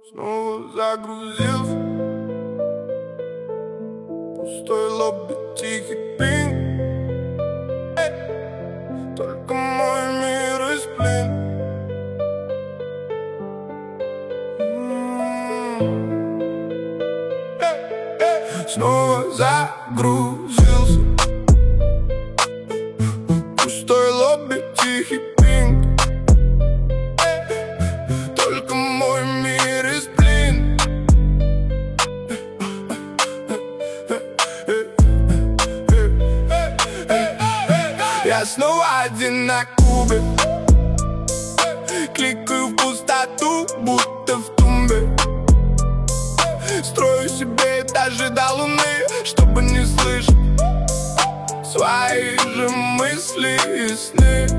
Снова загрузился. Пустой лобби, тихий пинг. Только мой мир из плен. Снова загрузился. Пустой лобби, тихий пинг. Только мой мир из плен. Я снова один на кубе. Кликаю в пустоту, будто в тумбе. Строю себе этажи до луны, чтобы не слышать свои же мысли и сны.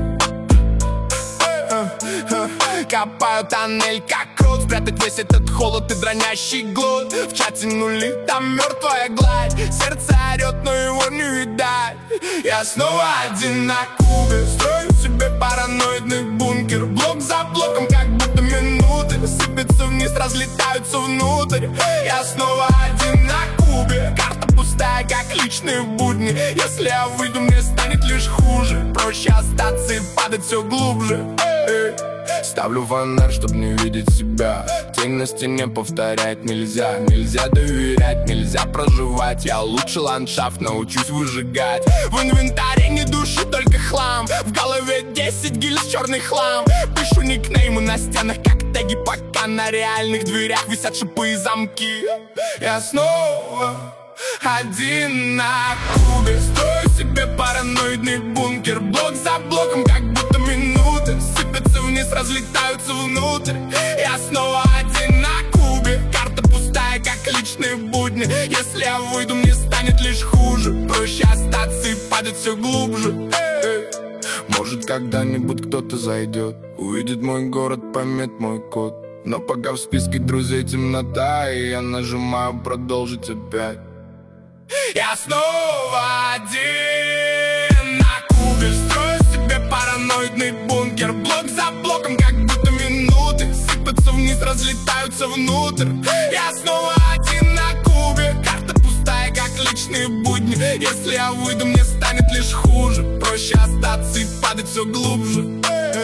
Копаю тоннель как крот, спрятать весь этот холод и дранящий глот. В чате нули, там мертвая гладь. Сердце орет, но его не видать. Я снова один на кубе. Строю себе параноидный бункер. Блок за блоком, как будто минуты сыпятся вниз, разлетаются внутрь. Я снова один на кубе. Карта пустая, как личные будни. Если я выйду, мне станет лишь хуже. Проще остаться и падать все глубже. Ставлю фонарь, чтоб не видеть себя. Тень на стене повторять нельзя. Нельзя доверять, нельзя проживать. Я лучше ландшафт научусь выжигать. В инвентаре не души, только хлам. В голове 10 гильз, черный хлам. Пишу никнеймы на стенах, как теги, пока на реальных дверях висят шипы и замки. Я снова один на кубе. Строю себе параноидный бункер. Блок за блоком, как будто минуты сыпятся вниз, разлетаются внутрь. Я снова один на кубе. Карта пустая, как личные будни. Если я выйду, мне станет лишь хуже. Проще остаться и падать все глубже. Может, когда-нибудь кто-то зайдет, увидит мой город, поймет мой код. Но пока в списке друзей темнота, и я нажимаю продолжить опять. Я снова один на кубе. Строю себе параноидный бункер. Блок за блоком, как будто минуты сыпятся вниз, разлетаются внутрь. Я снова один на кубе. Карта пустая, как личные будни. Если я выйду, мне станет лишь хуже. Проще остаться и падать все глубже.